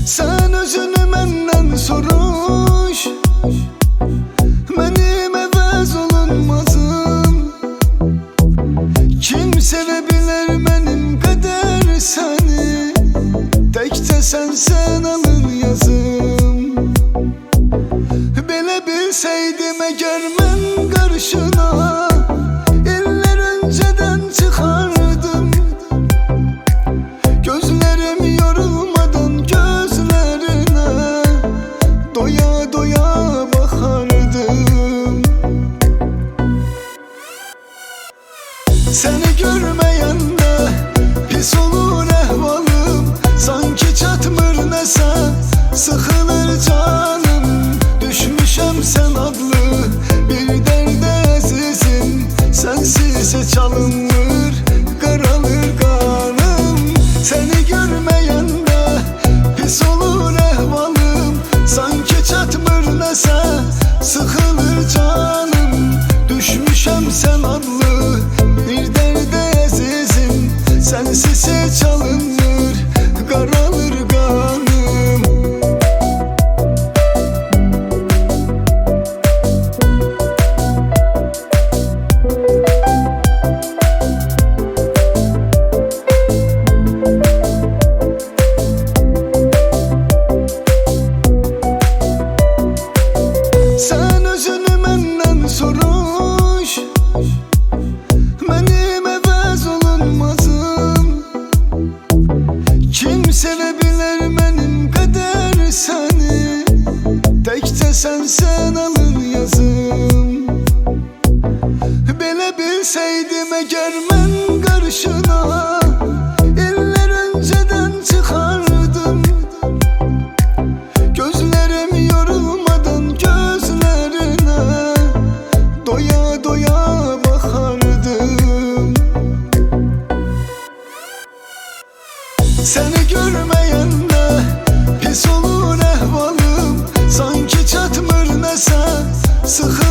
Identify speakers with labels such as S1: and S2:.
S1: Sen özünü menden soruş, benim əvəz olunmazım. Kim sevebilir benim kadar seni? Tekte sen alın yazım. Belə bilseydim eğer ben karşına, iller önceden çıkardım. Gözlerim yorulmadan gözlerine doya doya bakardım. Seni görmeyende pis olur ehvalım. Sanki çatmır nese sıkılır canım. Düşmüşem sen adlı bir derde azizim. Sensizse çalınır, karalır kanım. Seni görmeyende pis olur ehvalım. Sanki çatmır nese sıkılır canım. Düşmüşem sen adlı bir derde azizim. Sensizse çalınır, karalır kanım. Sen özünü menden soruş, benim əvəz olunmazım. Kim sevebilir benim kadar seni? Tekte sen alın yazım. Belə bilseydim eğer ben karşına, iller önceden çıkardım. Gözlerim yorulmadan gözlerine doya doya bakardım. Seni görmeyende pis olur ehvalım. Sanki çatmır nese sıkılır